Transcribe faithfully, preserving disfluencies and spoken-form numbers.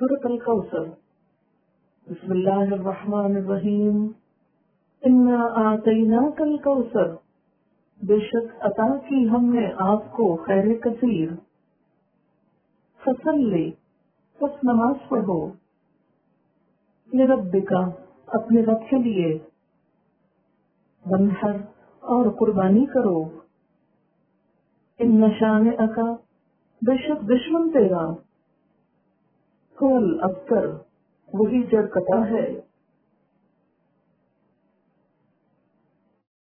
सूरतुल कौसर। बिस्मिल्लाहिर्रहमानिर्रहीम। इन्ना आतैनाकल कौसर, बेशक अता की हमने आपको खैर कसीर। फसल्ली, बस नमाज पढ़ो। लिरब्बिका, अपने रब के लिए। वन्हर, और कुर्बानी करो। इन्न शानिअका, बेशक दुश्मन तेरा। हुवल अब्तर, वही जड़ कटा है।